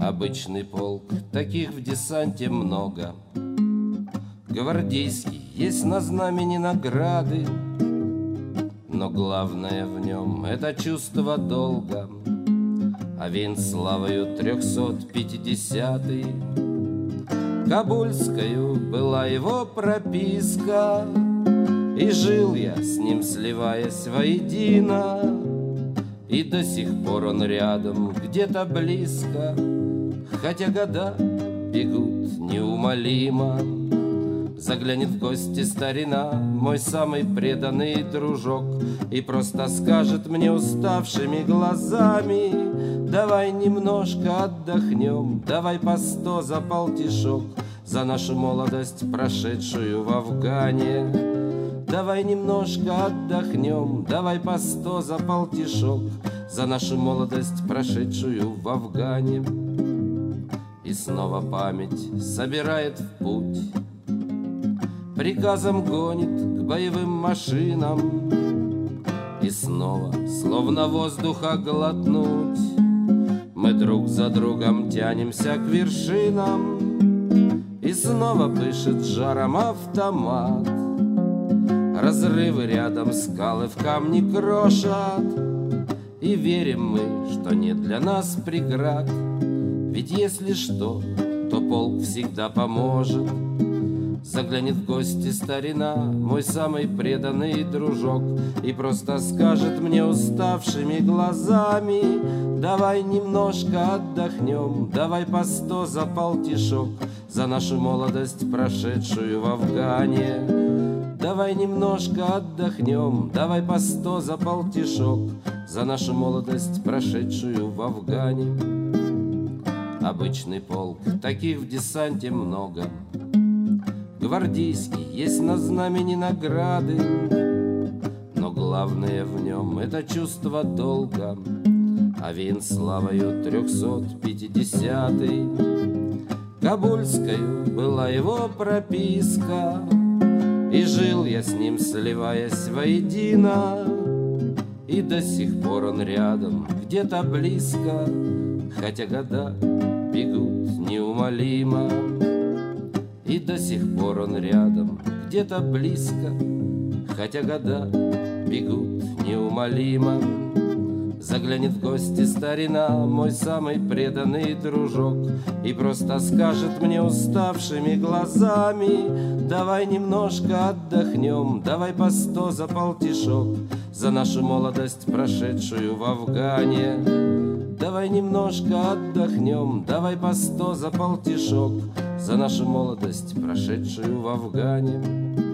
Обычный полк, таких в десанте много. Гвардейский, есть на знамени награды, но главное в нем — это чувство долга. Овеян славою 350-й, Кабульскою была его прописка, и жил я с ним, сливаясь воедино, и до сих пор он рядом, где-то близко, хотя года бегут неумолимо. Заглянет в гости старина, мой самый преданный дружок, и просто скажет мне уставшими глазами: давай немножко отдохнем, давай по 100 за полтишок, за нашу молодость, прошедшую в Афгане. Давай немножко отдохнем, давай по 100 за полтишок, за нашу молодость, прошедшую в Афгане. И снова память собирает в путь, приказом гонит к боевым машинам, и снова, словно воздуха глотнуть, мы друг за другом тянемся к вершинам. И снова пышет жаром автомат, разрывы рядом, скалы в камни крошат, и верим мы, что нет для нас преград, ведь если что, то полк всегда поможет. Заглянет в гости старина, мой самый преданный дружок, и просто скажет мне уставшими глазами: давай немножко отдохнем, давай по 100 за полтишок, за нашу молодость, прошедшую в Афгане. Давай немножко отдохнем, давай по 100 за полтишок, за нашу молодость, прошедшую в Афгане. Обычный полк, таких в десанте много. Гвардейский, есть на знамени награды, но главное в нем — это чувство долга. Овеян славою 350-й, Кабульскою была его прописка, и жил я с ним, сливаясь воедино, и до сих пор он рядом, где-то близко, хотя года бегут неумолимо. И до сих пор он рядом, где-то близко, хотя года бегут неумолимо. Заглянет в гости старина, мой самый преданный дружок, и просто скажет мне уставшими глазами: давай немножко отдохнем, давай по 100 за полтишок, за нашу молодость, прошедшую в Афгане. Давай немножко отдохнем, давай по 100 за полтишок, за нашу молодость, прошедшую в Афгане.